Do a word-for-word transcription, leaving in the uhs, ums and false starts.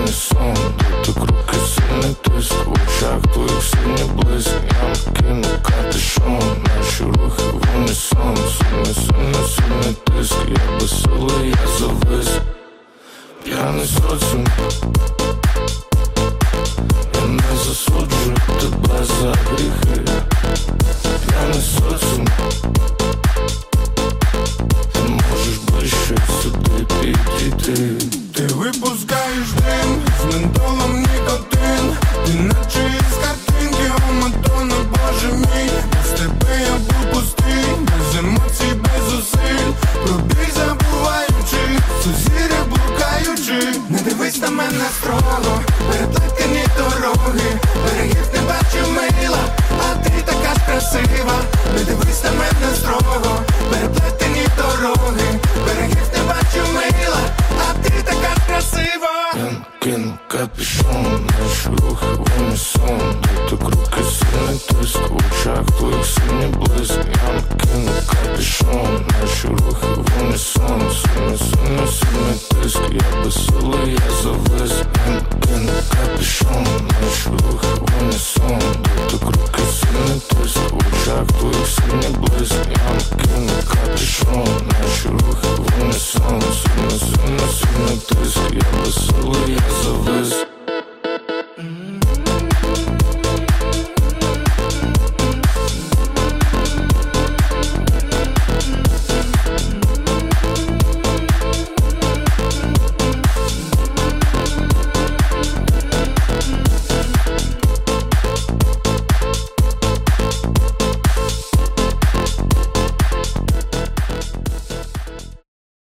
унісон. Дотик руки, сильний тиск, в очах твоїх синій блиск. Я кину капюшон, наші рухи в унісон. Сильний, сильний, сильний тиск, я безсилий, я завис. П'яний соціум, я не засуджую тебе за гріхи. П'яний соціум, ти можеш ближче сюди підійти. Ти випускаєш дим, з ментолом нікотин. Ти наче із картинки, о Мадонна, боже мій. Без тебе я був пустий, без емоцій, без зусиль. Про біль забуваючи, сузір'я блукаючи. Не дивись на мене строго, переплетені дороги. Берегів не бачив мила, а ти така ж красива. Не дивись на мене строго, переплетені дороги. Берегів не бачив мила, а ти така ж красива. Я кину капюшон, наші рухи в унісон. Дотик руки, сильний тиск, в очах твоїх синій блиск. Я кину капюшон, наші рухи в унісон. Сильний, сильний, сильний тиск, я безсилий, я завис. Я кину капюшон, наші рухи в унісон.